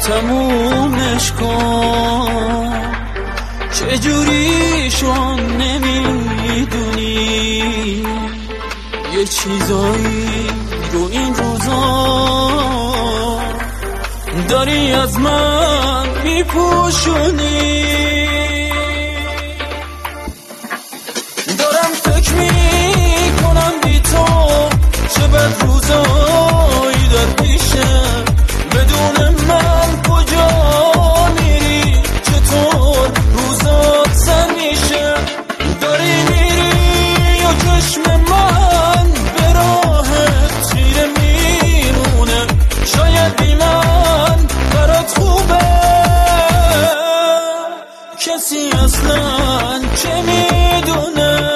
تمومش کن، چجوری شون نمیدونی یه چیزایی رو این روزا داری از من میپوشونی. دارم فکر میکنم بی تو چه بد روزایی در پیشه، بدون من کجا میری، چطور روزات سر میشه. داری میری و چشم من به راهت خیره میمونه، شاید بی من برات خوبه، کسی اصلا چه میدونه.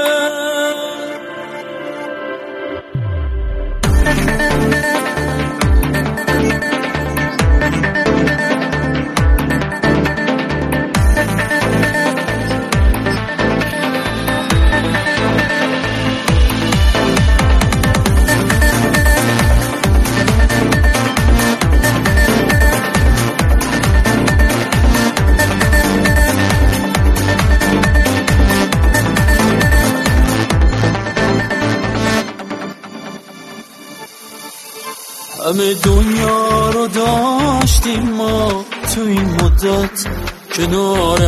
همه دنیا رو داشتیم ما تو این مدت کنار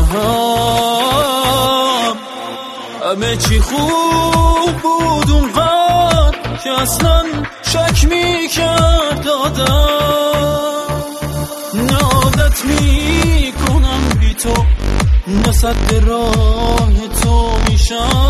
هم، همه چی خوب بود اونقدر که اصلا شک میکرد آدم. عادت میکنم بی تو، نصد راه تو میشم،